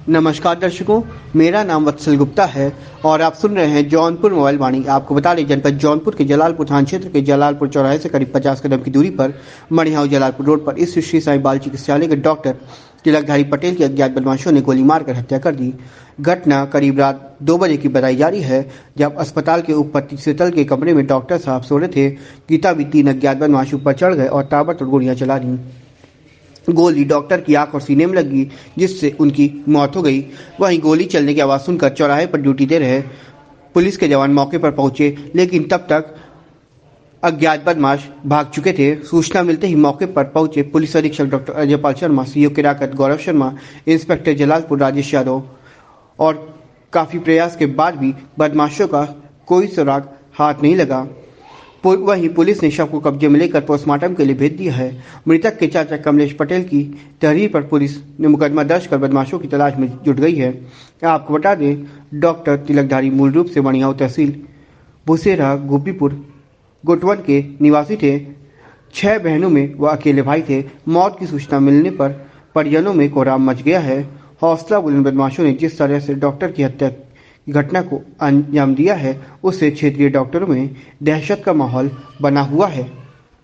नमस्कार दर्शकों, मेरा नाम वत्सल गुप्ता है और आप सुन रहे हैं जौनपुर मोबाइल वाणी। आपको बता दें, जनपद जौनपुर के जलालपुर थाना क्षेत्र के जलालपुर चौराहे से करीब 50 कदम की दूरी पर मणिहाउ जलालपुर रोड पर इस श्री साईं बाल चिकित्सालय के डॉक्टर तिलकधारी पटेल की अज्ञात बदमाशों ने गोली मारकर हत्या कर दी। घटना करीब रात 2 बजे की बताई जा रही है, जब अस्पताल के ऊपर तीसरे तल के कमरे में डॉक्टर साहब सो रहे थे कि तभी 3 अज्ञात बदमाश ऊपर चढ़ गए और ताबड़तोड़ गोलियां चला दी। गोली डॉक्टर की आंख और सीने में लगी, जिससे उनकी मौत हो गई। वहीं गोली चलने की आवाज़ सुनकर चौराहे पर ड्यूटी दे रहे पुलिस के जवान मौके पर पहुंचे, लेकिन तब तक अज्ञात बदमाश भाग चुके थे। सूचना मिलते ही मौके पर पहुंचे पुलिस अधीक्षक doctor Ajaypal Sharma, CO Kirakat Gaurav Sharma, inspector Jalalpur Rajesh Yadav और काफ़ी प्रयास के बाद भी बदमाशों का कोई सुराग हाथ नहीं लगा। वहीं पुलिस ने शव को कब्जे में लेकर पोस्टमार्टम के लिए भेज दिया है। मृतक के चाचा कमलेश पटेल की तहरीर पर पुलिस ने मुकदमा दर्ज कर बदमाशों की तलाश में जुट गई है। आपको बता दें, डॉक्टर तिलकधारी मूल रूप से मणिहाउ तहसील भुसेरा गोपीपुर गोटवन के निवासी थे। 6 बहनों में वह अकेले भाई थे। मौत की सूचना मिलने पर परिजनों में कोहराम मच गया है। हौसला बुलंद बदमाशों ने जिस तरह से डॉक्टर की हत्या घटना को अंजाम दिया है, उससे क्षेत्रीय डॉक्टरों में दहशत का माहौल बना हुआ है।